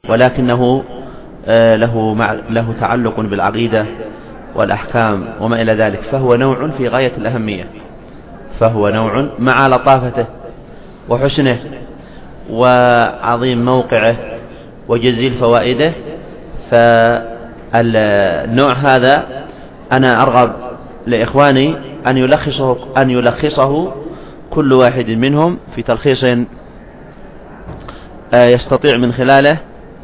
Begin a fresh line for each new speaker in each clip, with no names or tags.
ولكنه له تعلق بالعقيدة والأحكام وما إلى ذلك، فهو نوع في غاية الأهمية، فهو نوع مع لطافته وحسنه وعظيم موقعه وجزيل فوائده. فالنوع هذا أنا أرغب لإخواني أن يلخصه كل واحد منهم في تلخيص يستطيع من خلاله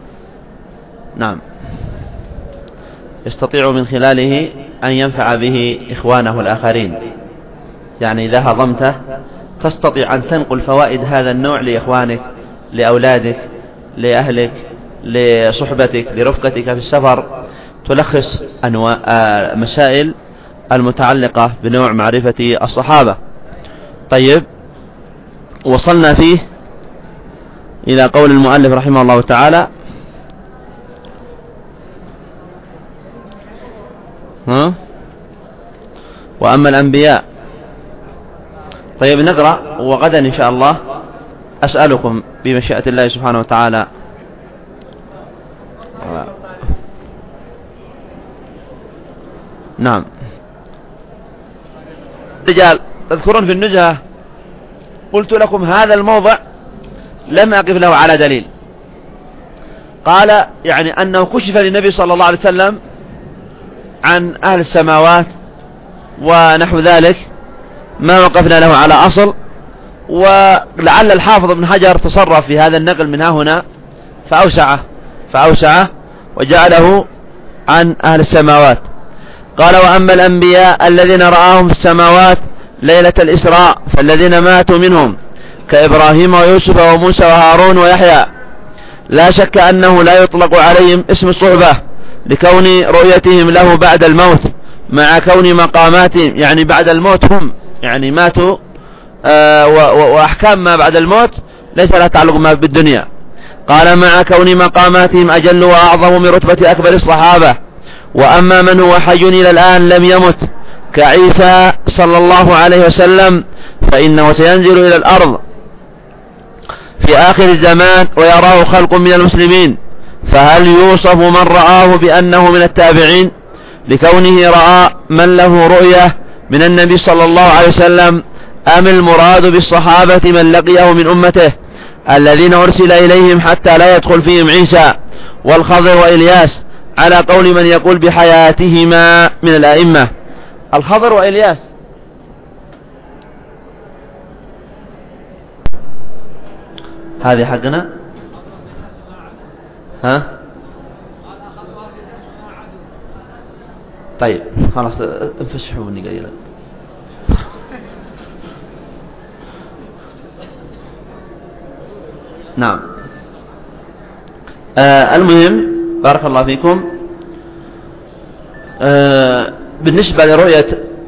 يستطيع من خلاله أن ينفع به إخوانه الآخرين. يعني إذا هضمته تستطيع أن تنقل فوائد هذا النوع لإخوانك، لأولادك، لأهلك، لصحبتك، لرفقتك في السفر، تلخص مسائل المتعلقة بنوع معرفة الصحابة. طيب، وصلنا فيه إلى قول المؤلف رحمه الله تعالى: وأما الأنبياء. طيب نقرأ، وغدا إن شاء الله أسألكم بمشيئة الله سبحانه وتعالى نعم. رجال تذكرون في النزهة قلت لكم هذا الموضع لم أقف له على دليل. قال يعني أنه كشف للنبي صلى الله عليه وسلم عن أهل السماوات ونحو ذلك، ما وقفنا له على أصل، ولعل الحافظ ابن حجر تصرف في هذا النقل من هنا فأوسعه وجعله عن أهل السماوات. قال: وأما الأنبياء الذين رآهم في السماوات ليلة الإسراء فالذين ماتوا منهم كإبراهيم ويوسف وموسى وهارون ويحيى، لا شك أنه لا يطلق عليهم اسم الصحبة لكون رؤيتهم له بعد الموت، مع كون مقاماتهم يعني بعد الموت هم يعني ماتوا، وأحكام ما بعد الموت ليس لها تعلق ما بالدنيا. قال: مع كون مقاماتهم أجل وأعظم من رتبة أكبر الصحابة. وأما من هو حي إلى الآن لم يمت كعيسى صلى الله عليه وسلم فإنه سينزل إلى الأرض في آخر الزمان ويراه خلق من المسلمين، فهل يوصف من رآه بأنه من التابعين لكونه رأى من له رؤية من النبي صلى الله عليه وسلم، أم المراد بالصحابة من لقيه من أمته الذين أرسل إليهم حتى لا يدخل فيهم عيسى والخضر وإلياس، على قول من يقول بحياتهما من الأئمة؟ الخضر وإلياس هذه حقنا طيب خلاص انفسحوني قليلا. نعم. المهم بارك الله فيكم، بالنسبة لرؤية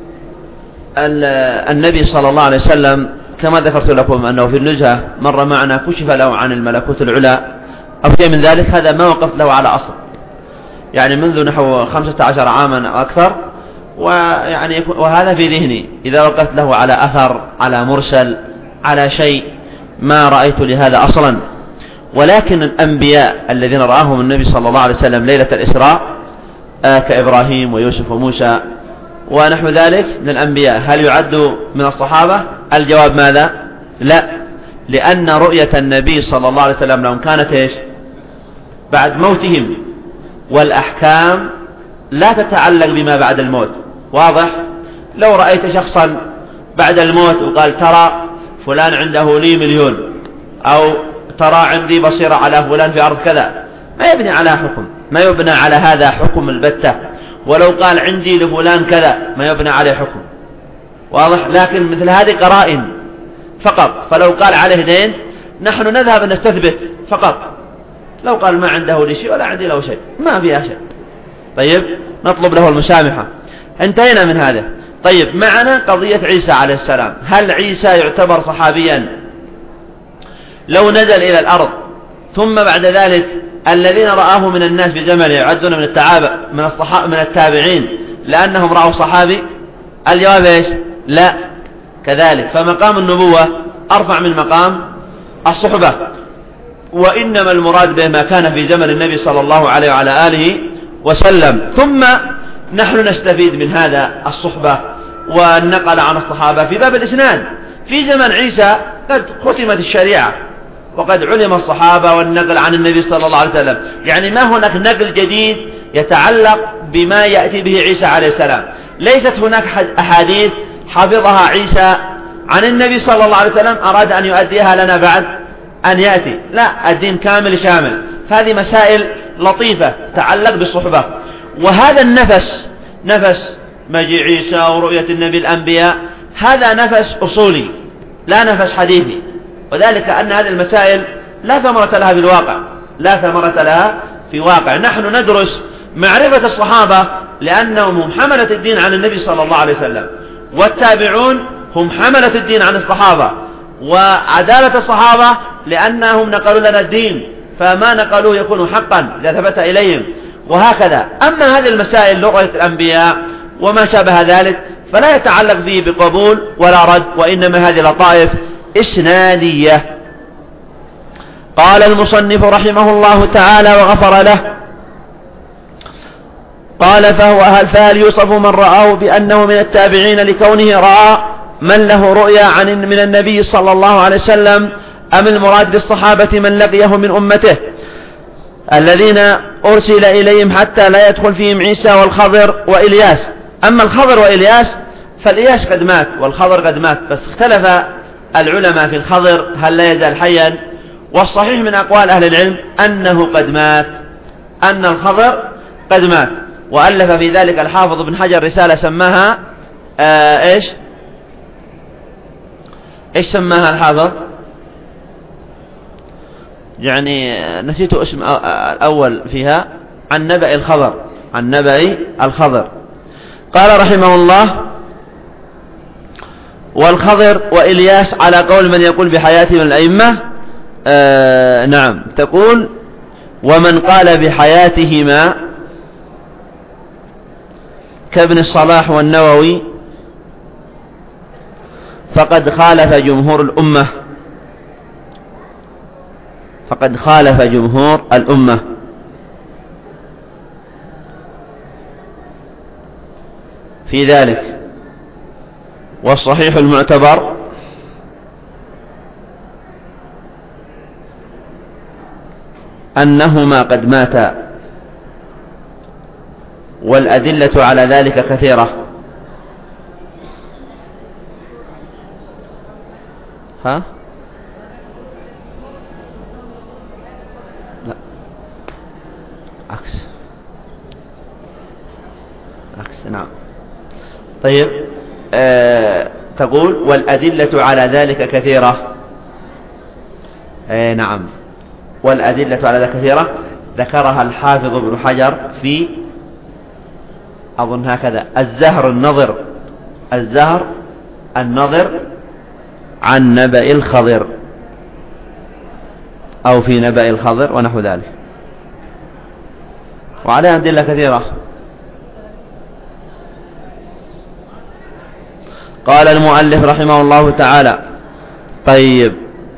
النبي صلى الله عليه وسلم كما ذكرت لكم أنه في النزهة مر معنا كشف له عن الملكوت العلى أو شيء من ذلك، هذا ما وقفت له على أصل، يعني منذ نحو 15 عاما أو أكثر، وهذا في ذهني. إذا وقفت له على أثر، على مرسل، على شيء، ما رأيت لهذا أصلا. ولكن الأنبياء الذين رآهم النبي صلى الله عليه وسلم ليلة الإسراء كإبراهيم ويوسف وموسى ونحو ذلك من الأنبياء، هل يعدوا من الصحابة؟ الجواب ماذا؟ لا، لأن رؤية النبي صلى الله عليه وسلم لهم كانت إيش؟ بعد موتهم، والأحكام لا تتعلق بما بعد الموت. واضح؟ لو رأيت شخصا بعد الموت وقال ترى فلان عنده لي 1,000,000، أو ترى عندي بصيرة على فلان في أرض كذا، ما يبني على حكم، ما يبنى على هذا حكم البتة. ولو قال عندي لفلان كذا ما يبنى عليه حكم. واضح؟ لكن مثل هذه قرائن فقط. فلو قال عليه دين نحن نذهب نستثبت فقط. لو قال ما عنده لي شيء ولا عندي له شيء ما فيها شيء، طيب نطلب له المسامحة، انتهينا من هذا. طيب معنا قضية عيسى عليه السلام. هل عيسى يعتبر صحابيا لو نزل إلى الأرض ثم بعد ذلك الذين رآه من الناس بزمنه يعدون من التابعين لأنهم رأوا صحابي؟ الجواب إيش؟ لا كذلك. فمقام النبوة أرفع من مقام الصحبة. وإنما المراد به ما كان في زمن النبي صلى الله عليه وعلى آله وسلم. ثم نحن نستفيد من هذا الصحبة والنقل عن الصحابة في باب الإسناد. في زمن عيسى قد ختمت الشريعة وقد علم الصحابة والنقل عن النبي صلى الله عليه وسلم، يعني ما هناك نقل جديد يتعلق بما يأتي به عيسى عليه السلام. ليست هناك أحاديث حفظها عيسى عن النبي صلى الله عليه وسلم أراد أن يؤديها لنا بعد أن يأتي، لا، الدين كامل شامل. هذه مسائل لطيفة تتعلق بالصحبة. وهذا النفس، نفس مجيء عيسى ورؤية النبي الأنبياء، هذا نفس أصولي لا نفس حديثي، وذلك أن هذه المسائل لا ثمرة لها في الواقع، لا ثمرة لها في واقع. نحن ندرس معرفة الصحابة لأنهم هم حملة الدين عن النبي صلى الله عليه وسلم، والتابعون هم حملة الدين عن الصحابة، وعدالة الصحابة لأنهم نقلوا لنا الدين، فما نقلوه يكون حقا إذا ثبت إليهم، وهكذا. أما هذه المسائل لغة الأنبياء وما شابه ذلك فلا يتعلق به بقبول ولا رد، وإنما هذه لطائف إسنادية. قال المصنف رحمه الله تعالى وغفر له، قال فهل يوصف من رآه بأنه من التابعين لكونه رأى من له رؤيا من النبي صلى الله عليه وسلم، أم المراد بالصحابة من لقيه من أمته الذين أرسل إليهم حتى لا يدخل فيهم عيسى والخضر وإلياس؟ أما الخضر وإلياس فالإلياس قد مات والخضر قد مات، بس اختلف العلماء في الخضر هل لا يزال حيا، والصحيح من أقوال أهل العلم أنه قد مات، أن الخضر قد مات. وألف في ذلك الحافظ بن حجر رسالة سماها إيش سماها الحافظ؟ يعني نسيت اسم الأول فيها، عن نبأ الخضر، عن نبأ الخضر. قال رحمه الله: والخضر وإلياس على قول من يقول بحياته من الأئمة. نعم، تقول: ومن قال بحياتهما كابن الصلاح والنووي فقد خالف جمهور الأمة، فقد خالف جمهور الأمة. في ذلك، والصحيح المعتبر أنهما قد ماتا، والأدلة على ذلك كثيرة. لا، عكس، نعم. طيب، تقول: والأدلة على ذلك كثيرة. نعم، والأدلة على ذلك كثيرة، ذكرها الحافظ ابن حجر في، أظن هكذا، الزهر النظر عن نبأ الخضر، أو في نبأ الخضر ونحو ذلك، وعليها أدلة كثيرة. قال المؤلف رحمه الله تعالى: طيب،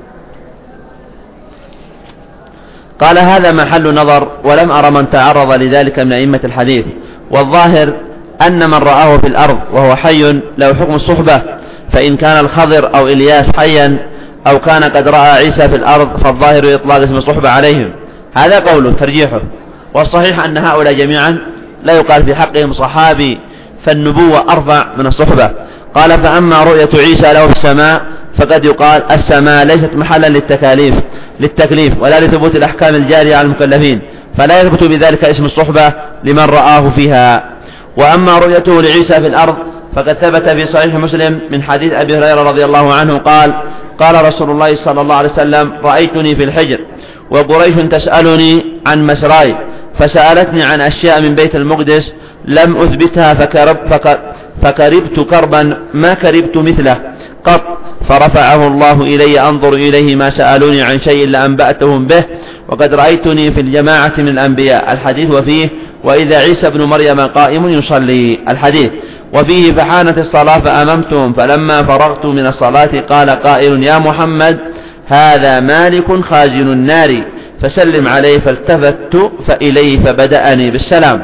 قال: هذا محل نظر، ولم أرى من تعرض لذلك من أئمة الحديث، والظاهر أن من رآه في الأرض وهو حي له حكم الصحبة، فإن كان الخضر أو إلياس حيا أو كان قد رأى عيسى في الأرض فالظاهر إطلاق اسم الصحبة عليهم. هذا قوله ترجيحه، والصحيح أن هؤلاء جميعا لا يقال في حقهم صحابي، فالنبوة أرفع من الصحبة. قال: فأما رؤية عيسى له في السماء فقد يقال السماء ليست محلا للتكليف ولا لثبوت الأحكام الجارية على المكلفين، فلا يثبت بذلك اسم الصحبة لمن رآه فيها. وأما رؤيته لعيسى في الأرض فقد ثبت في صحيح مسلم من حديث أبي هريرة رضي الله عنه قال: قال رسول الله صلى الله عليه وسلم: رأيتني في الحجر وقريش تسألني عن مسراي، فسألتني عن أشياء من بيت المقدس لم أثبتها، فكربت كربا ما كربت مثله قط، فرفعه الله إلي أنظر إليه، ما سألوني عن شيء لأنبأتهم به، وقد رأيتني في الجماعة من الأنبياء. الحديث وفيه: وإذا عيسى بن مريم قائم يصلي. الحديث وفيه: فحانت الصلاة فأممتهم، فلما فرغت من الصلاة قال قائل: يا محمد هذا مالك خازن النار فسلم عليه، فالتفت فإليه فبدأني بالسلام.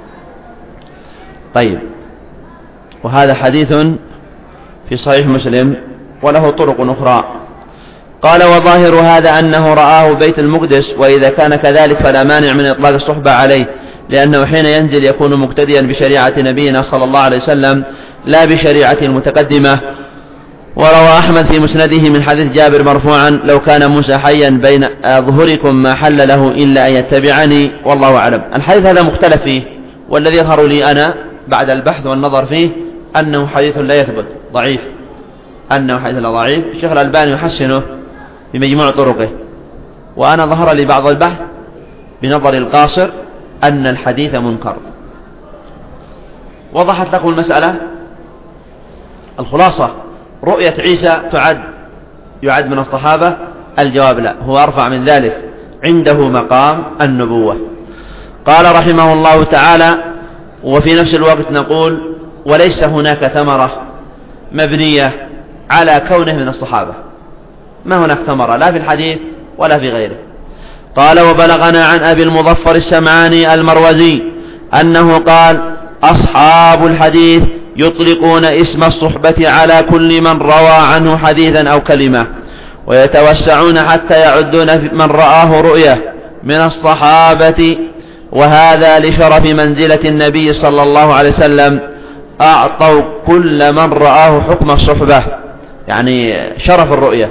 طيب، وهذا حديث في صحيح مسلم وله طرق أخرى. قال: وظاهر هذا أنه رآه بيت المقدس، وإذا كان كذلك فلا مانع من إطلاق الصحبة عليه، لأنه حين ينزل يكون مقتديا بشريعة نبينا صلى الله عليه وسلم لا بشريعة المتقدمة. وروى أحمد في مسنده من حديث جابر مرفوعا: لو كان موسى حيا بين ظهوركم ما حل له إلا أن يتبعني، والله أعلم. الحديث هذا مختلف فيه، والذي يظهر لي أنا بعد البحث والنظر فيه أنه حديث لا يثبت، ضعيف، أنه حديث لا ضعيف. الشيخ الألباني يحسنه بمجموع طرقه، وأنا ظهر لي بعض البحث بنظر القاصر أن الحديث منكر. وضحت لكم المسألة. الخلاصة: رؤية عيسى يعد من الصحابة؟ الجواب لا، هو أرفع من ذلك، عنده مقام النبوة. قال رحمه الله تعالى: وفي نفس الوقت نقول: وليس هناك ثمرة مبنية على كونه من الصحابة، ما هناك ثمرة لا في الحديث ولا في غيره. قال: وبلغنا عن أبي المظفر السمعاني المروزي أنه قال: أصحاب الحديث يطلقون اسم الصحبة على كل من روى عنه حديثا أو كلمة، ويتوسعون حتى يعدون من رآه رؤية من الصحابة، وهذا لشرف منزلة النبي صلى الله عليه وسلم، أعطوا كل من رآه حكم الصحبة، يعني شرف الرؤية.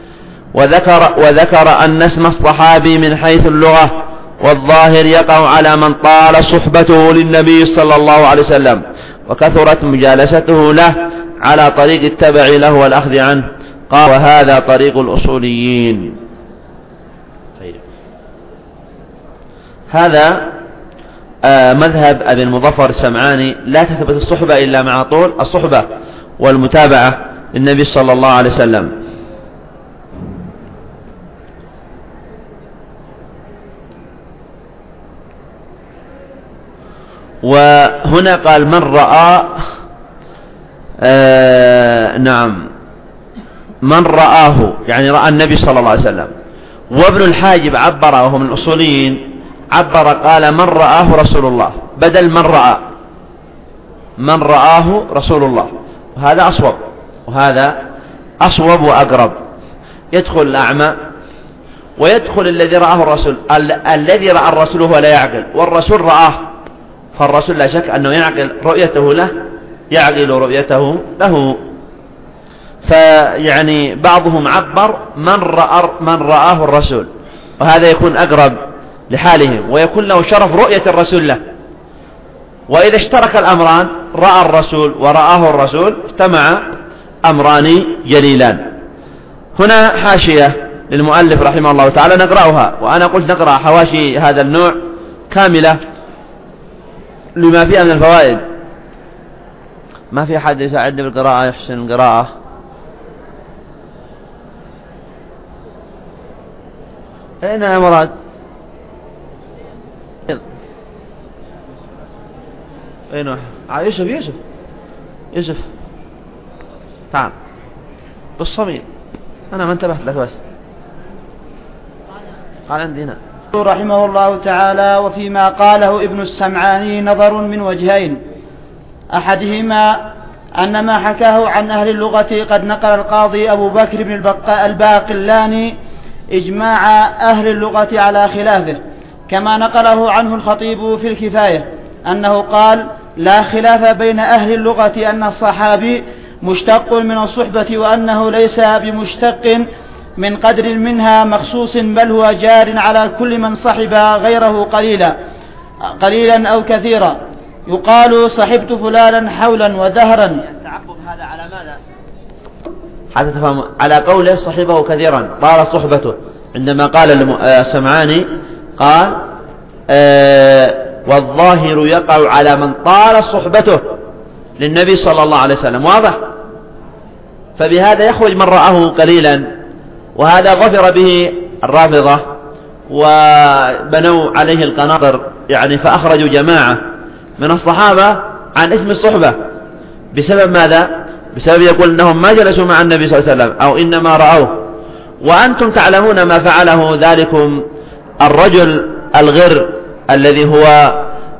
وذكر أن اسم الصحابي من حيث اللغة والظاهر يقع على من طال صحبته للنبي صلى الله عليه وسلم وكثرت مجالسته له على طريق التبع له والأخذ عنه. قال: وهذا طريق الأصوليين. هذا مذهب أبي المظفر السمعاني، لا تثبت الصحبة إلا مع طول الصحبة والمتابعة للنبي صلى الله عليه وسلم. وهنا قال: من رأى من رآه، يعني رأى النبي صلى الله عليه وسلم. وابن الحاجب عبر، وهو من الأصوليين، عبر قال: من رآه رسول الله، بدل من رآه رسول الله. وهذا أصوب وأقرب. يدخل الأعمى ويدخل الذي رآه الرسول. الذي رأى الرسول هو لا يعقل، والرسول رآه، فالرسول لا شك أنه يعقل رؤيته له، يعقل رؤيته له. فيعني بعضهم عبر من رآه الرسول، وهذا يكون أقرب لحالهم، ويكون له شرف رؤية الرسول له. وإذا اشترك الأمران، رأى الرسول ورآه الرسول، اجتمع أمران جليلان. هنا حاشية للمؤلف رحمه الله تعالى نقرأها، وأنا قلت نقرأ حواشي هذا النوع كاملة لما فيها من الفوائد. ما في أحد يساعدني بالقراءة يحسن القراءة؟ أين يا مراد؟ أين يوسف تعال بالصميم، أنا ما انتبهت لك بس. قال عندي هنا
رحمه الله تعالى: وفيما قاله ابن السمعاني نظر من وجهين، أحدهما أن ما حكاه عن أهل اللغة قد نقل القاضي أبو بكر بن الباقلاني إجماع أهل اللغة على خلافه، كما نقله عنه الخطيب في الكفاية أنه قال: لا خلاف بين أهل اللغة أن الصحابي مشتق من الصحبة، وأنه ليس بمشتق من قدر منها مخصوص، بل هو جار على كل من صحب غيره قليلا أو كثيرا. يقال: صحبت فلانا حولا ودهرا.
التعقب هذا على ماذا؟ حتى تفهم على قوله صحبه كثيرا طال صحبته. عندما قال السمعاني قال: والظاهر يقع على من طال صحبته للنبي صلى الله عليه وسلم، واضح؟ فبهذا يخرج من رآه قليلا، وهذا ظفر به الرافضة وبنوا عليه القناطر، يعني فأخرجوا جماعة من الصحابة عن اسم الصحبة بسبب ماذا؟ بسبب يقول أنهم ما جلسوا مع النبي صلى الله عليه وسلم، أو إنما رأوه. وأنتم تعلمون ما فعله ذلكم الرجل الغر الذي هو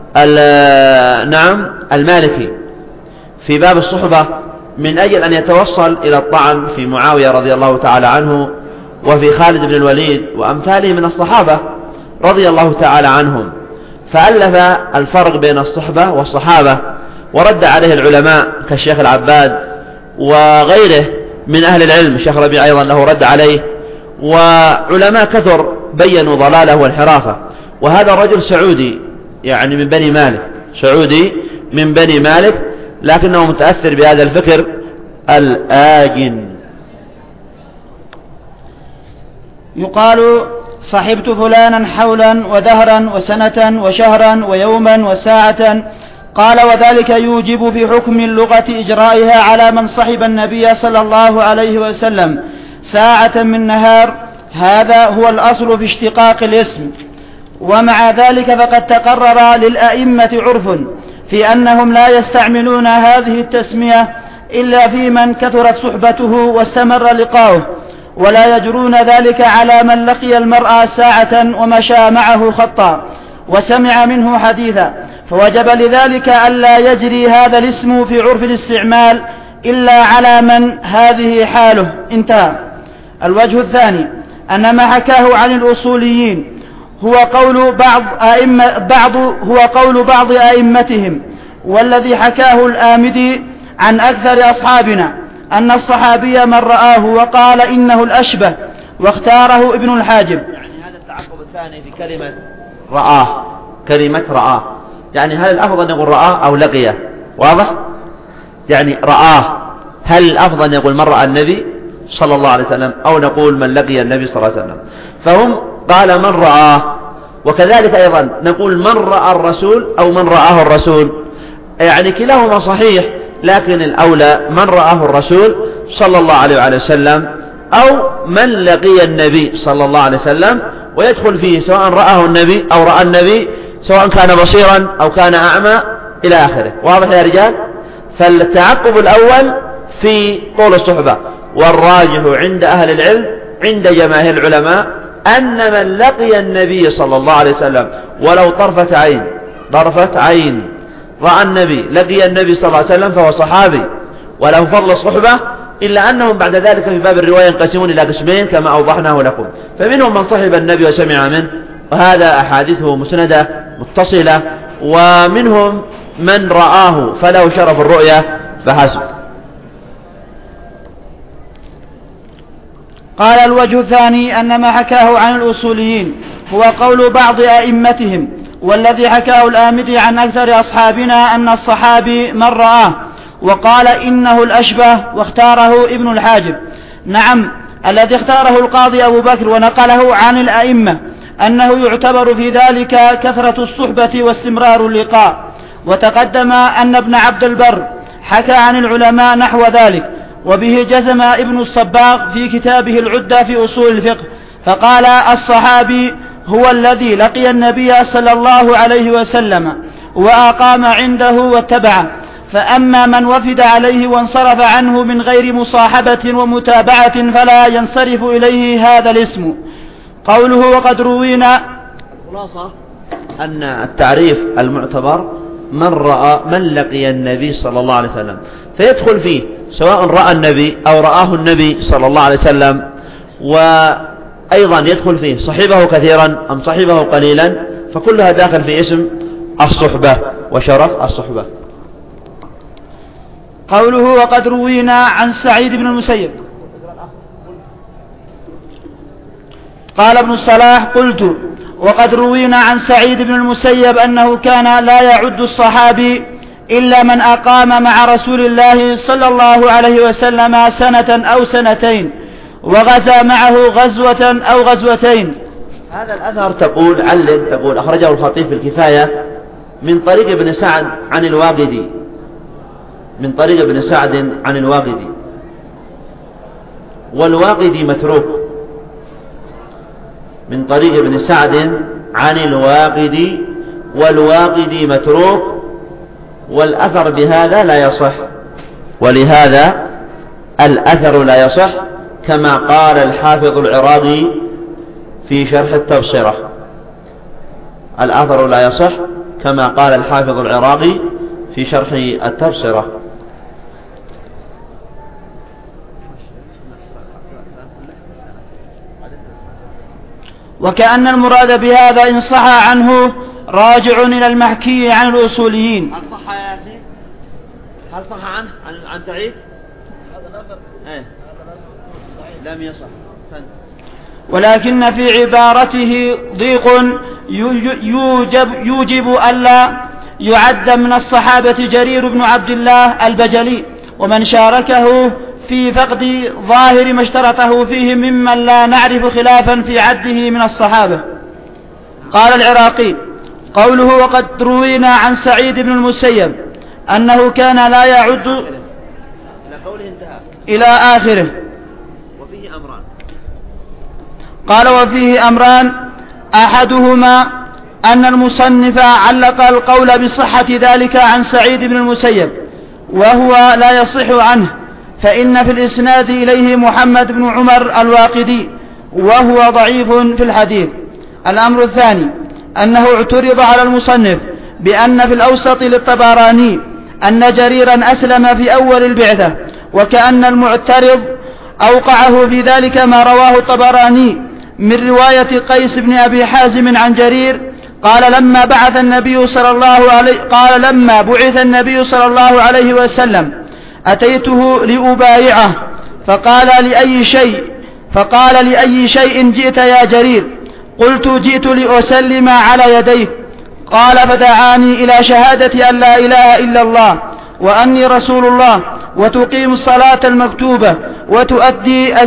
المالكي في باب الصحبة، من أجل أن يتوصل إلى الطعن في معاوية رضي الله تعالى عنه وفي خالد بن الوليد وأمثاله من الصحابة رضي الله تعالى عنهم، فألف الفرق بين الصحبة والصحابة، ورد عليه العلماء كالشيخ العباد وغيره من أهل العلم. الشيخ ربيع أيضا له رد عليه، وعلماء كثر بينوا ضلاله وانحرافه. وهذا الرجل سعودي، يعني من بني مالك، سعودي من بني مالك، لكنه متأثر بهذا الفكر الآجن.
يقال: صحبت فلانا حولا ودهرا وسنة وشهرا ويوما وساعة. قال: وذلك يوجب في حكم اللغة إجرائها على من صحب النبي صلى الله عليه وسلم ساعة من نهار. هذا هو الأصل في اشتقاق الاسم. ومع ذلك فقد تقرر للأئمة عرف في أنهم لا يستعملون هذه التسمية إلا في من كثرت صحبته واستمر لقاؤه، ولا يجرون ذلك على من لقي المرأة ساعة ومشى معه خطا وسمع منه حديثا، فوجب لذلك ألا يجري هذا الاسم في عرف الاستعمال إلا على من هذه حاله. انتهى. الوجه الثاني أن ما حكاه عن الأصوليين هو قول بعض أئمتهم، والذي حكاه الآمدي عن أكثر أصحابنا أن الصحابي من رآه وقال إنه الأشبه، واختاره ابن الحاجب.
يعني هذا التعقب الثاني في كلمة رآه، كلمة رآه، يعني هل الأفضل أن يقول رآه أو لقيه؟ واضح؟ يعني رآه، هل الأفضل أن يقول من رأى النبي صلى الله عليه وسلم أو نقول من لقي النبي صلى الله عليه وسلم؟ فهم قال من رآه، وكذلك أيضا نقول من رأى الرسول أو من رآه الرسول، يعني كلاهما صحيح، لكن الأولى من رآه الرسول صلى الله عليه وسلم أو من لقي النبي صلى الله عليه وسلم، ويدخل فيه سواء رآه النبي أو رأى النبي، سواء كان بصيرا أو كان أعمى إلى آخره. واضح يا رجال؟ فالتعقب الأول في طول الصحبة، والراجح عند أهل العلم عند جماهير العلماء أن من لقي النبي صلى الله عليه وسلم ولو طرفة عين رأى النبي، لقي النبي صلى الله عليه وسلم، فهو صحابي وله فضل الصحبة، إلا أنهم بعد ذلك في باب الرواية ينقسمون إلى قسمين كما أوضحناه لكم، فمنهم من صحب النبي وسمع منه وهذا أحاديثه مسندة متصلة، ومنهم من رآه فله شرف الرؤية فحسب.
قال: الوجه الثاني أن ما حكاه عن الأصوليين هو قول بعض أئمتهم، والذي حكاه الآمدي عن أكثر أصحابنا أن الصحابي من رآه وقال إنه الأشبه، واختاره ابن الحاجب. نعم، الذي اختاره القاضي أبو بكر ونقله عن الأئمة أنه يعتبر في ذلك كثرة الصحبة واستمرار اللقاء. وتقدم أن ابن عبد البر حكى عن العلماء نحو ذلك، وبه جزم ابن الصباغ في كتابه العدة في أصول الفقه، فقال: الصحابي هو الذي لقي النبي صلى الله عليه وسلم وأقام عنده واتبعه، فأما من وفد عليه وانصرف عنه من غير مصاحبة ومتابعة فلا ينصرف إليه هذا الاسم. قوله: وقد روينا.
الخلاصة أن التعريف المعتبر من لقي النبي صلى الله عليه وسلم، فيدخل فيه سواء رأى النبي أو رآه النبي صلى الله عليه وسلم، وأيضا يدخل فيه صحبه كثيرا أم صحبه قليلا، فكلها داخل في اسم الصحبة وشرف الصحبة.
قوله: وقد روينا عن سعيد بن المسيب. قال ابن الصلاح: قلت: وقد روينا عن سعيد بن المسيب أنه كان لا يعد الصحابي إلا من أقام مع رسول الله صلى الله عليه وسلم سنة أو سنتين، وغزا معه غزوة أو غزوتين.
هذا الأثر تقول أخرجه الخطيب في الكفاية من طريق ابن سعد عن الواقدي، والواقدي متروك، من طريق ابن سعد عن الواقدي، والواقدي متروك، والأثر بهذا لا يصح، ولهذا الأثر لا يصح كما قال الحافظ العراقي في شرح التبصرة. الأثر لا يصح كما قال الحافظ العراقي في شرح التبصرة.
وكأن المراد بهذا إن صح عنه راجع إلى المحكي عن الأصوليين.
هل صح يا ياسين؟ هل صح عنه عن سعيد؟ هذا الأثر لم يصح.
ولكن في عبارته ضيق يوجب ألا يعد من الصحابة جرير بن عبد الله البجلي ومن شاركه في فقد ظاهر ما اشترطه فيه ممن لا نعرف خلافا في عده من الصحابة. قال العراقي: قوله وقد روينا عن سعيد بن المسيب أنه كان لا يعد إلى آخره.
وفيه أمران.
قال: وفيه أمران أحدهما أن المصنف علق القول بصحة ذلك عن سعيد بن المسيب وهو لا يصح عنه، فإن في الإسناد إليه محمد بن عمر الواقدي وهو ضعيف في الحديث. الأمر الثاني أنه اعترض على المصنف بأن في الأوسط للطبراني أن جريرا أسلم في أول البعثة، وكأن المعترض أوقعه في ذلك ما رواه الطبراني من رواية قيس بن أبي حازم عن جرير قال: لما بعث النبي صلى الله عليه وسلم أتيته لأبايعه فقال لأي شيء جئت يا جرير؟ قلت: جئت لأسلم على يديك. قال: فدعاني إلى شهادة أن لا إله إلا الله وأني رسول الله وتقيم الصلاة المكتوبة وتؤتي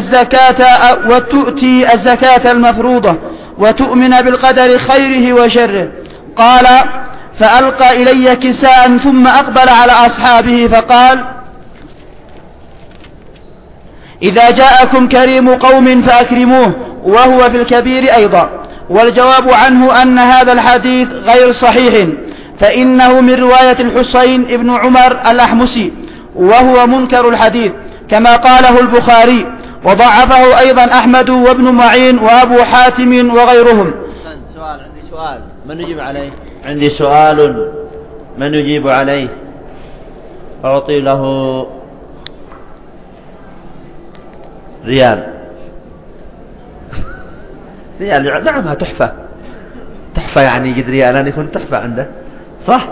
الزكاة المفروضة وتؤمن بالقدر خيره وشره. قال: فألقى إلي كساء ثم أقبل على أصحابه فقال: إذا جاءكم كريم قوم فأكرموه، وهو في الكبير أيضا. والجواب عنه أن هذا الحديث غير صحيح، فإنه من رواية الحسين ابن عمر الأحمسي وهو منكر الحديث كما قاله البخاري، وضعفه أيضا أحمد وابن معين وأبو حاتم وغيرهم.
عندي سؤال من يجيب عليه؟ عندي سؤال من يجيب عليه؟ أعطي له ريال. نعمها تحفة يعني يجد ريالان يكون تحفة عنده، صح؟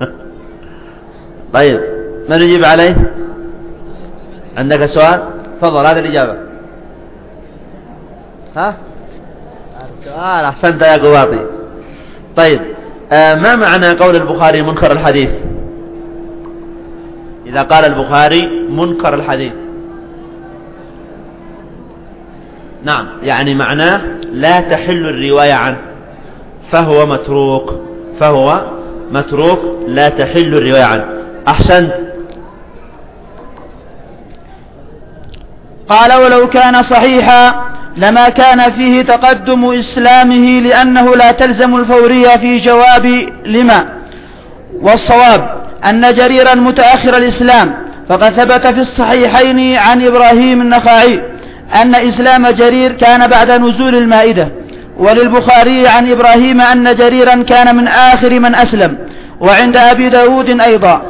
طيب من يجيب عليه؟ عندك سؤال؟ تفضل هذه الإجابة. السؤال أحسنت يا قواطي. طيب ما معنى قول البخاري منكر الحديث؟ إذا قال البخاري منكر الحديث، نعم يعني معناه لا تحل الرواية عنه، فهو متروك لا تحل الرواية عنه. أحسنت.
قال: ولو كان صحيحا لما كان فيه تقدم إسلامه لأنه لا تلزم الفورية في جواب لما. والصواب أن جريرا متأخر الإسلام، فقد ثبت في الصحيحين عن إبراهيم النخعي أن إسلام جرير كان بعد نزول المائدة، وللبخاري عن إبراهيم أن جريرا كان من آخر من أسلم، وعند أبي داود أيضا،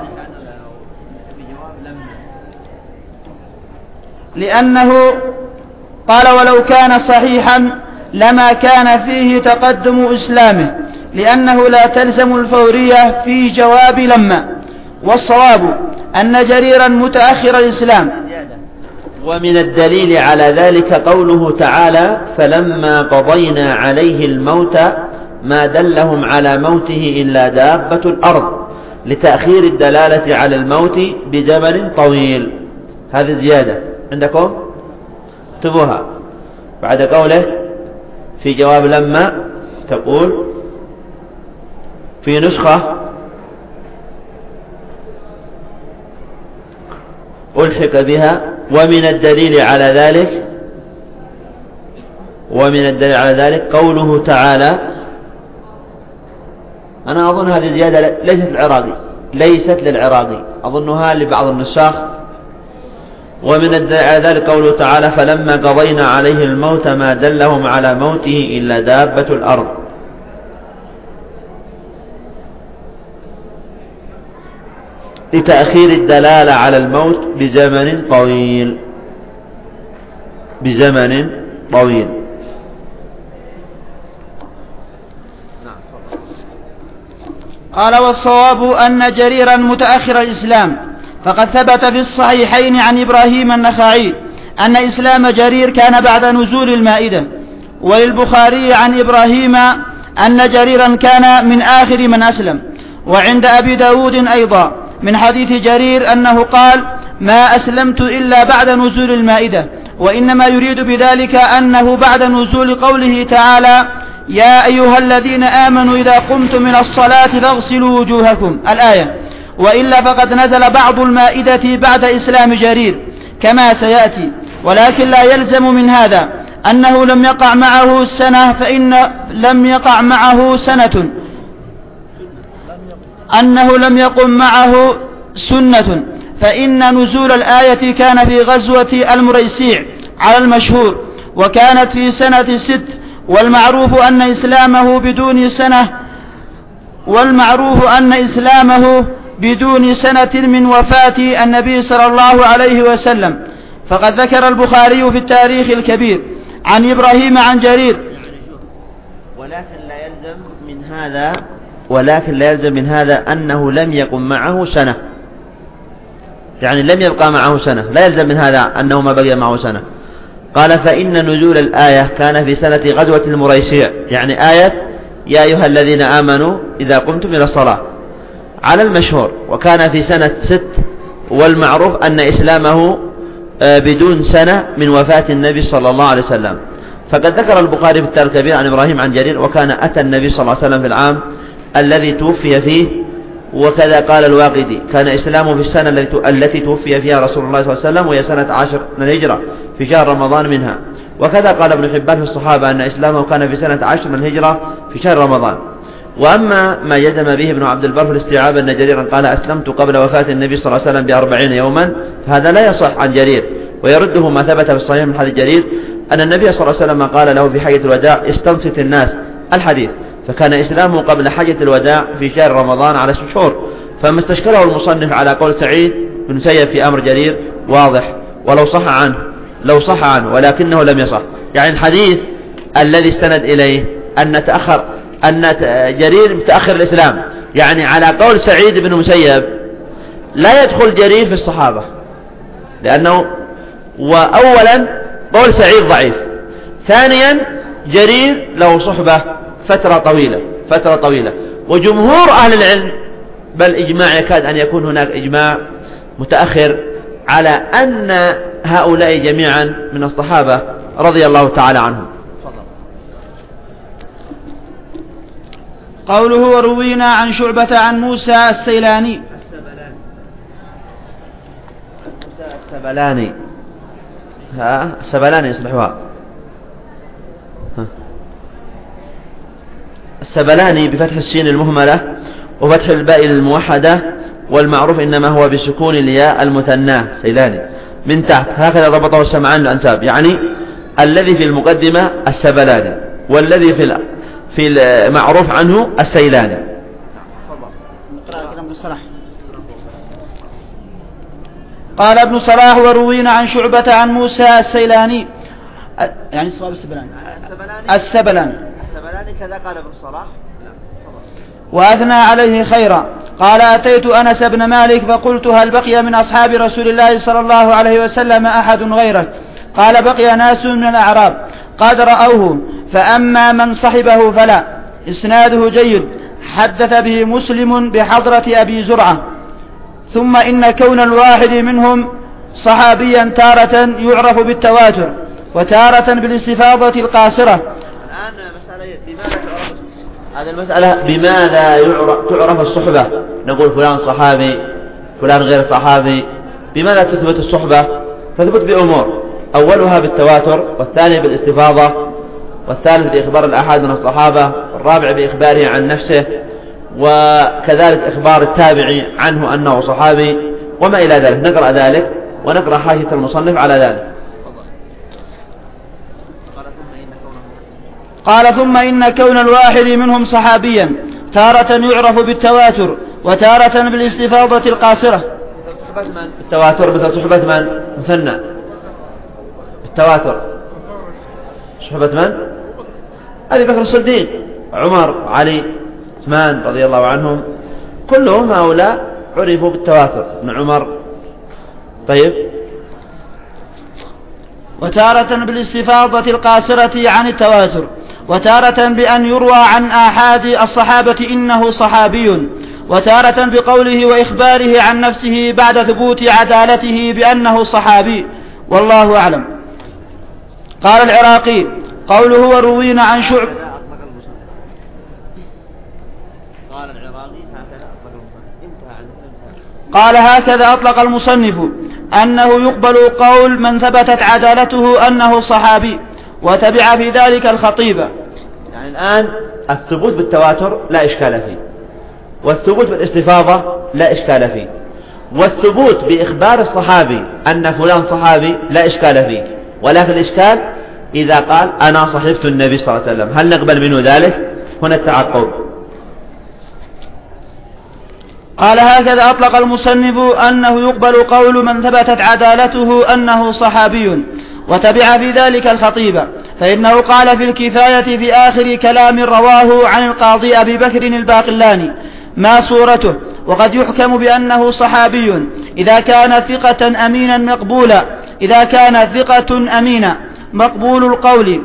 لأنه قال: ولو كان صحيحا لما كان فيه تقدم إسلامه لأنه لا تلزم الفورية في جواب لما. والصواب أن جريرا متأخر الإسلام.
ومن الدليل على ذلك قوله تعالى: فلما قضينا عليه الموت ما دلهم على موته إلا دابة الأرض، لتأخير الدلالة على الموت بزمن طويل. هذه زيادة عندكم اكتبوها بعد قوله في جواب لما، تقول في نسخة ألحق بها: ومن الدليل على ذلك قوله تعالى. أنا أظن هذه زيادة ليست للعراقي، أظنها لبعض النساخ ومن ذلك قوله تعالى فلما قضينا عليه الموت ما دلهم على موته إلا دابة الأرض. لتأخير الدلالة على الموت بزمن طويل.
قال والصواب أن جريرا متأخر الإسلام، فقد ثبت في الصحيحين عن إبراهيم النخعي أن إسلام جرير كان بعد نزول المائدة، وللبخاري عن إبراهيم أن جريرا كان من آخر من أسلم، وعند أبي داود أيضا من حديث جرير أنه قال ما أسلمت إلا بعد نزول المائدة، وإنما يريد بذلك أنه بعد نزول قوله تعالى يا أيها الذين آمنوا إذا قمتم من الصلاة فاغسلوا وجوهكم الآية، وإلا فقد نزل بعض المائدة بعد إسلام جرير كما سيأتي. ولكن لا يلزم من هذا أنه لم يقع معه سنة، فإن لم يقع معه سنة أنه لم يقم معه سنة، فإن نزول الآية كان في غزوة المريسيع على المشهور، وكانت في سنة 6، والمعروف أن إسلامه بدون سنة من وفاة النبي صلى الله عليه وسلم. فقد ذكر البخاري في التاريخ الكبير عن إبراهيم عن جرير.
ولكن لا يلزم من هذا أنه لم يقم معه سنة، يعني لم يبقى معه سنة، لا يلزم من هذا أنه ما بقي معه سنة. قال فإن نزول الآية كان في سنة غزوة المريسيع، يعني آية يا أيها الذين آمنوا إذا قمتم إلى الصلاة على المشهور، وكان في سنة 6، والمعروف أن إسلامه بدون سنة من وفاة النبي صلى الله عليه وسلم. فقد ذكر البخاري في التاريخ الكبير عن إبراهيم عن جرير وكان أتى النبي صلى الله عليه وسلم في العام الذي توفي فيه، وكذا قال الواقدي كان إسلامه في السنة التي توفي فيها رسول الله صلى الله عليه وسلم، وهي سنة 10 من الهجرة في شهر رمضان منها. وكذا قال ابن حبان في الصحابة أن إسلامه كان في سنة 10 من الهجرة في شهر رمضان. وأما ما جزم به ابن عبد البر في الاستيعاب أن جريرا قال أسلمت قبل وفاة النبي صلى الله عليه وسلم ب40 يوما، فهذا لا يصح عن جرير، ويرده ما ثبت في الصحيح من حديث جرير أن النبي صلى الله عليه وسلم قال له في حجة الوداع استنصت الناس الحديث، فكان إسلامه قبل حجة الوداع في شهر رمضان على شهور. فما استشكله المصنف على قول سعيد بن مسيب في أمر جرير واضح، ولو صح عنه ولكنه لم يصح، يعني الحديث الذي استند إليه أن جرير متأخر الإسلام، يعني على قول سعيد بن مسيب لا يدخل جرير في الصحابة، لأنه وأولا قول سعيد ضعيف، ثانيا جرير له صحبة فترة طويلة، وجمهور أهل العلم بل إجماع يكاد أن يكون هناك إجماع متأخر على أن هؤلاء جميعا من الصحابة رضي الله تعالى عنهم.
قوله وروينا عن شعبة عن موسى السيلاني
السبلاني يصلحها السبلاني بفتح السين المهملة وفتح الباء الموحدة، والمعروف إنما هو بسكون الياء المثناه سيلاني من تحت، هكذا ضبطه السمعان الأنساب، يعني الذي في المقدمة السبلاني، والذي في المعروف عنه السيلاني.
قال ابن صلاح وروينا عن شعبة عن موسى السيلاني، يعني الصواب السبلاني
كذا قال ابن صلاح
وأثنى عليه خيرا. قال أتيت أنس بن مالك فقلت هل بقي من أصحاب رسول الله صلى الله عليه وسلم أحد غيرك؟ قال بقي ناس من الأعراب قد رأوه، فأما من صحبه فلا. إسناده جيد، حدث به مسلم بحضرة أبي زرعة. ثم إن كون الواحد منهم صحابيا تارة يعرف بالتواتر وتارة بالاستفاضة القاصرة.
الآن هذه المسألة بماذا تعرف الصحبة؟ نقول فلان صحابي فلان غير صحابي، بماذا تثبت الصحبة؟ تثبت بأمور، أولها بالتواتر، والثاني بالاستفاضة، والثالث بإخبار الأحد من الصحابة، والرابع بإخباره عن نفسه، وكذلك إخبار التابعي عنه أنه صحابي، وما إلى ذلك. نقرأ ذلك ونقرأ حاشية المصنف على ذلك.
قال ثم إن كون الواحد منهم صحابيا تارة يعرف بالتواتر وتارة بالاستفاضة القاصرة.
التواتر مثل صحبة من؟ مثنى. التواتر صحبة من؟ أبي بكر الصديق، عمر، علي، عثمان رضي الله عنهم، كلهم هؤلاء عرفوا بالتواتر. ابن عمر. طيب.
وتارة بالاستفاضة القاصرة عن التواتر، وتارة بأن يروى عن آحاد الصحابة إنه صحابي، وتارة بقوله وإخباره عن نفسه بعد ثبوت عدالته بأنه صحابي، والله أعلم. قال العراقي قوله وروينا عن شعب. قال هكذا أطلق المصنف أنه يقبل قول من ثبتت عدالته أنه صحابي، وتبع في ذلك الخطيب.
يعني الآن الثبوت بالتواتر لا إشكال فيه، والثبوت بالاستفاضة لا إشكال فيه، والثبوت بإخبار الصحابي أن فلان صحابي لا إشكال فيه، ولكن الإشكال إذا قال أنا صحبت النبي صلى الله عليه وسلم، هل نقبل منه ذلك؟ هنا التعقب.
قال هكذا أطلق المصنف أنه يقبل قول من ثبتت عدالته أنه صحابي، وتبع في ذلك الخطيب، فإنه قال في الكفاية في آخر كلام رواه عن القاضي أبي بكر الباقلاني ما صورته، وقد يحكم بأنه صحابي إذا كان ثقة أمينا مقبولا، إذا كان ثقة أمينا مقبول القول،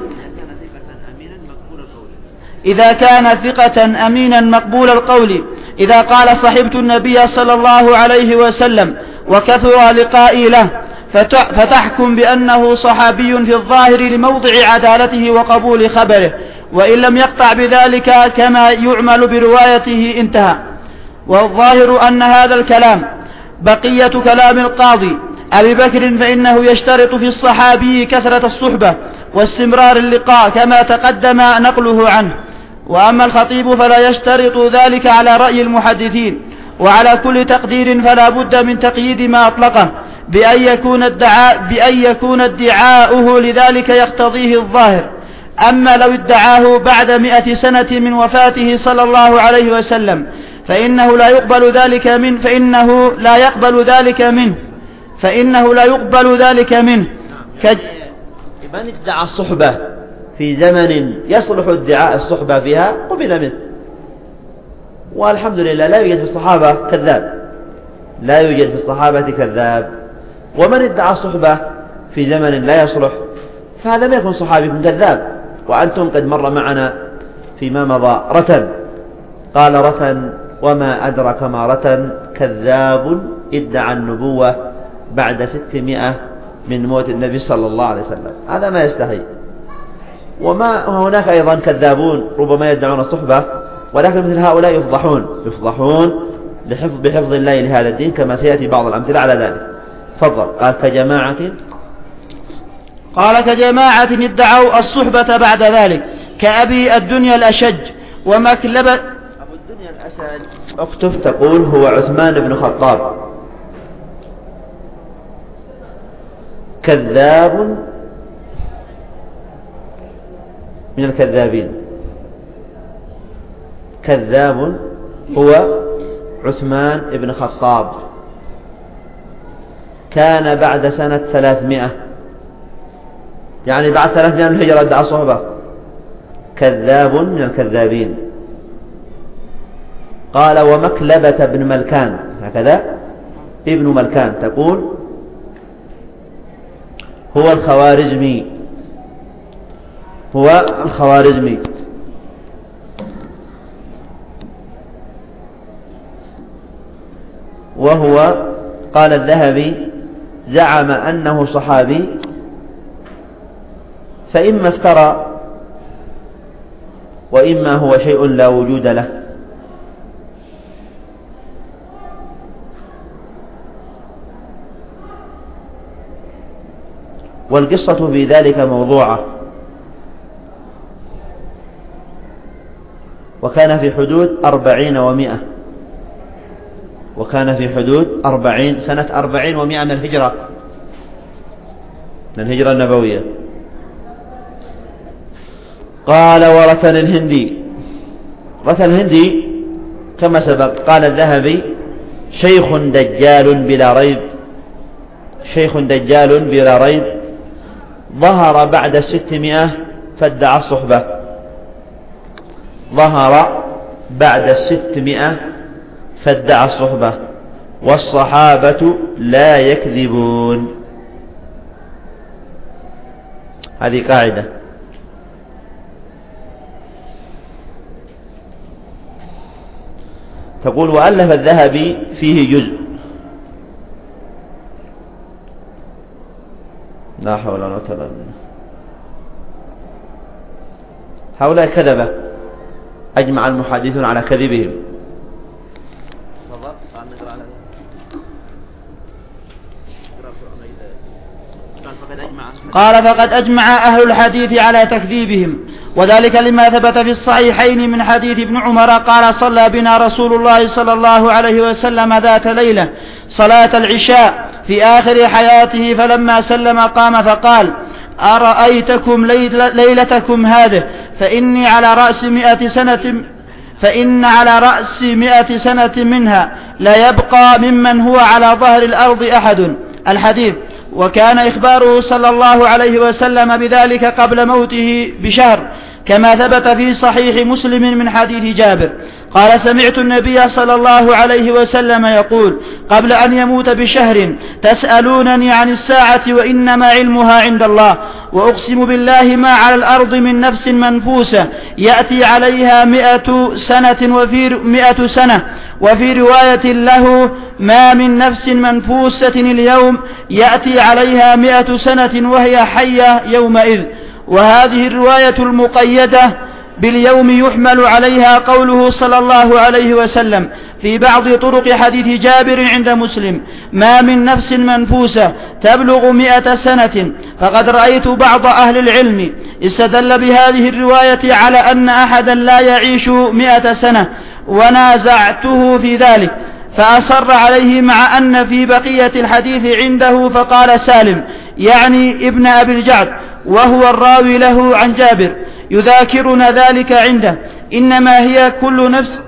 إذا كان ثقة أمينا مقبول القول، إذا قال صحبت النبي صلى الله عليه وسلم وكثر لقائي له، فتحكم بأنه صحابي في الظاهر لموضع عدالته وقبول خبره، وإن لم يقطع بذلك كما يعمل بروايته انتهى. والظاهر أن هذا الكلام بقية كلام القاضي أبي بكر، فإنه يشترط في الصحابي كثرة الصحبة واستمرار اللقاء كما تقدم نقله عنه. وأما الخطيب فلا يشترط ذلك على رأي المحدثين، وعلى كل تقدير فلا بد من تقييد ما أطلقه بأن يكون ادعاؤه لذلك يقتضيه الظاهر. أما لو ادعاه بعد 100 سنة من وفاته صلى الله عليه وسلم فإنه لا يقبل ذلك منه، فإنه لا يقبل ذلك منه.
من ادعى الصحبة في زمن يصلح ادعاء الصحبة فيها قبل منه، والحمد لله لا يوجد في الصحابة كذاب، لا يوجد في الصحابة كذاب. ومن ادعى الصحبة في زمن لا يصلح فهذا ما يكون صحابي، يكون كذاب. وأنتم قد مر معنا فيما مضى رتن، قال رتن وما أدرك ما رتن، كذاب ادعى النبوة بعد 600 من موت النبي صلى الله عليه وسلم، هذا ما يستحي. وما هناك أيضا كذابون ربما يدعون الصحبة، ولكن مثل هؤلاء يفضحون بحفظ الله لهذا الدين، كما سيأتي بعض الأمثلة على ذلك. تفضل.
قال كجماعة ادعوا الصحبة بعد ذلك كأبي الدنيا الأشج ومكلبة.
أبو الدنيا الأشج اكتب تقول هو عثمان بن خطاب، كذاب من الكذابين، كذاب هو عثمان بن خطاب، كان بعد سنة 300، يعني بعد 300 من الهجرة ادعى الصحبة، كذاب من الكذابين. قال ومكلبة بن ملكان، هكذا ابن ملكان تقول هو الخوارزمي، هو الخوارزمي. وهو قال الذهبي زعم أنه صحابي، فإما افترى وإما هو شيء لا وجود له. والقصة في ذلك موضوعة، وكان في حدود 40 و100، وكان في حدود 40 سنة 40 و100 من الهجرة، الهجرة النبوية. قال ورثنا الهندي. رثن الهندي كما سبق قال الذهبي شيخ دجال بلا ريب، شيخ دجال بلا ريب، ظهر بعد 600 فادعى الصحبة، ظهر بعد 600 فادعى الصحبة، والصحابة لا يكذبون. هذه قاعدة. تقول وألف الذهبي فيه جزء. لا حول ولا قوة إلا بالله. هؤلاء كذبة أجمع المحادثون على كذبهم.
قال فقد أجمع أهل الحديث على تكذيبهم، وذلك لما ثبت في الصحيحين من حديث ابن عمر قال صلى بنا رسول الله صلى الله عليه وسلم ذات ليلة صلاة العشاء في آخر حياته، فلما سلم قام فقال أرأيتكم ليلتكم هذه فإن على رأس 100 سنة منها لا يبقى ممن هو على ظهر الأرض أحد. الحديث. وكان إخباره صلى الله عليه وسلم بذلك قبل موته بشهر، كما ثبت في صحيح مسلم من حديث جابر قال سمعت النبي صلى الله عليه وسلم يقول قبل أن يموت بشهر تسألونني عن الساعة وإنما علمها عند الله، وأقسم بالله ما على الأرض من نفس منفوسة يأتي عليها 100 سنة، وفي رواية له ما من نفس منفوسة اليوم يأتي عليها 100 سنة وهي حية يومئذ. وهذه الرواية المقيدة باليوم يحمل عليها قوله صلى الله عليه وسلم في بعض طرق حديث جابر عند مسلم ما من نفس منفوسة تبلغ 100 سنة. فقد رأيت بعض أهل العلم استدل بهذه الرواية على أن أحدا لا يعيش 100 سنة، ونازعته في ذلك فأصر عليه مع أن في بقية الحديث عنده، فقال سالم يعني ابن أبي الجعد وهو الراوي له عن جابر يذاكرنا ذلك عنده إنما هي كل نفس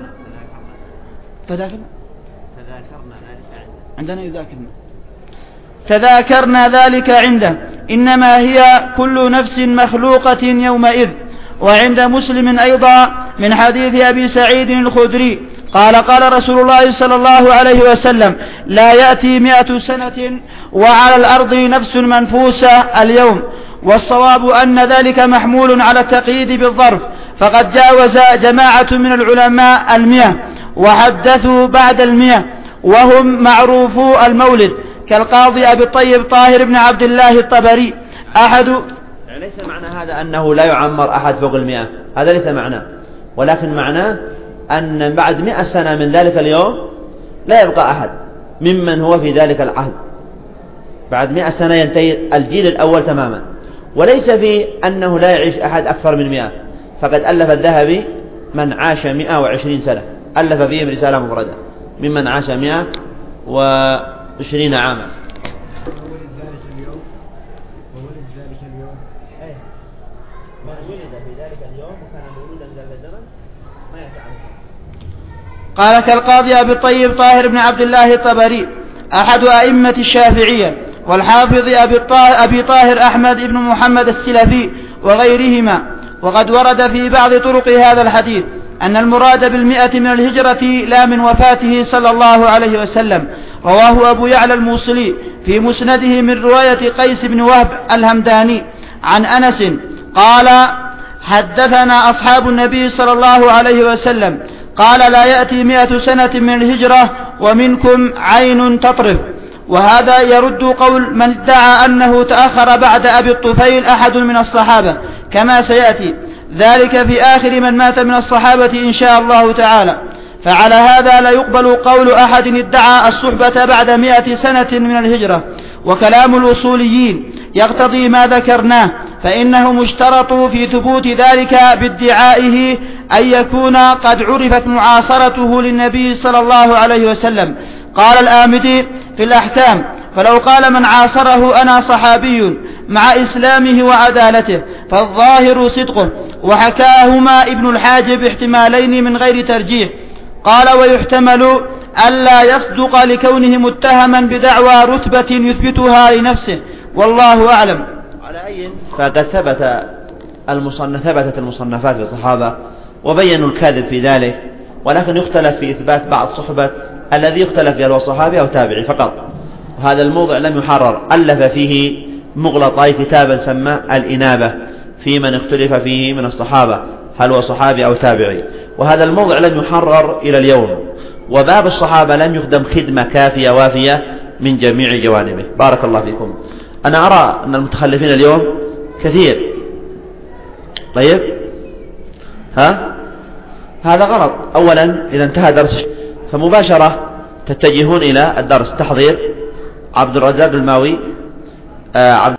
تذاكرنا ذلك عنده إنما هي كل نفس مخلوقة يومئذ. وعند مسلم أيضا من حديث أبي سعيد الخدري قال قال رسول الله صلى الله عليه وسلم لا يأتي 100 سنة وعلى الأرض نفس منفوسة اليوم. والصواب أن ذلك محمول على التقييد بالظرف، فقد جاوز جماعة من العلماء 100 وحدثوا بعد 100 وهم معروفو المولد كالقاضي أبي الطيب طاهر بن عبد الله الطبري أحد.
يعني ليس معنى هذا أنه لا يعمر أحد فوق 100، هذا ليس معناه، ولكن معناه أن بعد 100 سنة من ذلك اليوم لا يبقى أحد ممن هو في ذلك العهد. بعد 100 سنة ينتهي الجيل الأول تماما، وليس في أنه لا يعيش أحد أكثر من 100. فقد ألف الذهبي من عاش 120 سنة، ألف فيهم رسالة مفردة ممن عاش 120 عاما.
قال كالقاضي أبي الطيب طاهر بن عبد الله الطبري أحد أئمة الشافعية، والحافظ أبي طاهر أحمد بن محمد السلفي وغيرهما. وقد ورد في بعض طرق هذا الحديث أن المراد 100 من الهجرة لا من وفاته صلى الله عليه وسلم. رواه أبو يعلى الموصلي في مسنده من رواية قيس بن وهب الهمداني عن أنس قال حدثنا أصحاب النبي صلى الله عليه وسلم قال لا يأتي 100 سنة من الهجرة ومنكم عين تطرف. وهذا يرد قول من ادعى أنه تأخر بعد أبي الطفيل أحد من الصحابة، كما سيأتي ذلك في آخر من مات من الصحابة إن شاء الله تعالى. فعلى هذا لا يقبل قول أحد ادعى الصحبة بعد 100 سنة من الهجرة. وكلام الأصوليين يقتضي ما ذكرناه، فإنهم اشترطوا في ثبوت ذلك بادعائه أن يكون قد عرفت معاصرته للنبي صلى الله عليه وسلم. قال الآمدي في الأحكام فلو قال من عاصره أنا صحابي مع إسلامه وعدالته فالظاهر صدقه. وحكاهما ابن الحاجب احتمالين من غير ترجيح. قال ويحتمل ألا يصدق لكونه متهما بدعوى رتبة يثبتها لنفسه والله أعلم.
على أي فقد ثبتت المصنفات للصحابة وبينوا الكاذب في ذلك، ولكن يختلف في إثبات بعض صحبة الذي يختلف فيه هو صحابي أو تابعي فقط. وهذا الموضع لم يحرر، ألف فيه مغلطي كتابا سمى الإنابة في من اختلف فيه من الصحابة هل هو صحابي أو تابعي، وهذا الموضع لم يحرر إلى اليوم. وباب الصحابة لم يخدم خدمة كافية وافية من جميع جوانبه. بارك الله فيكم. أنا أرى أن المتخلفين اليوم كثير. طيب هذا غلط. أولا إذا انتهى درس فمباشرة تتجهون إلى الدرس. تحضير عبد الرزاق الماوي